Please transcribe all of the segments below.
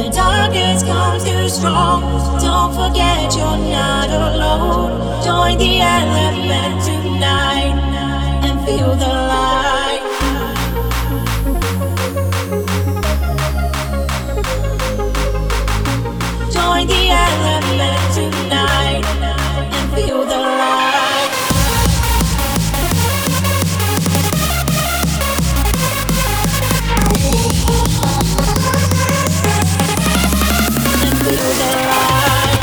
the darkness comes too strong, don't forget you're not alone. Join the element tonight and feel the light. Join the element tonight and feel the light. And feel the light.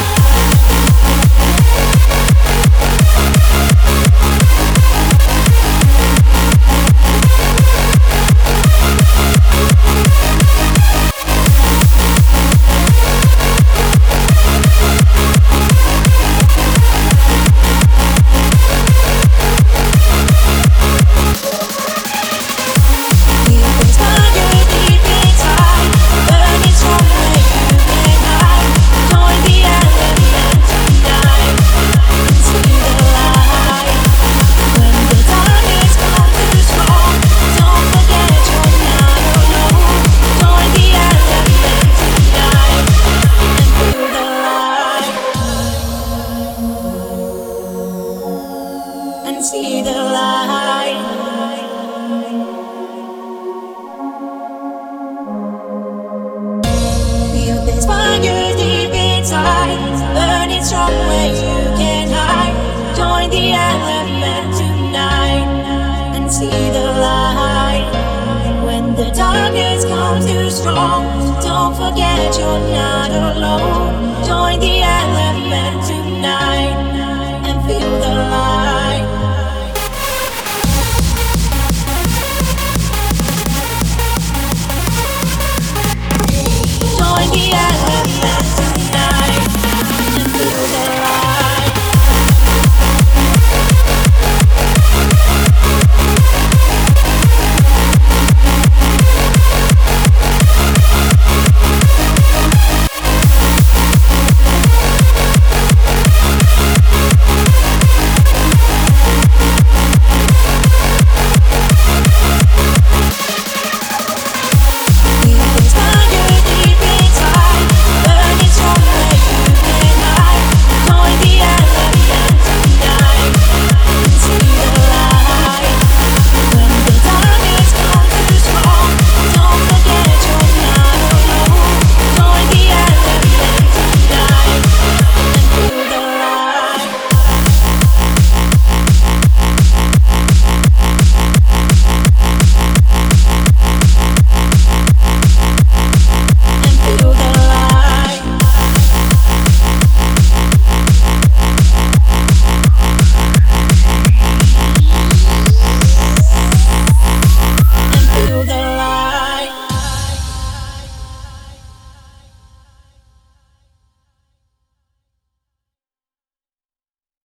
See the light. Feel this fire deep inside, burning strong where you can hide. Join the element tonight and see the light. When the darkness comes too strong, don't forget you're not alone. Join the element tonight.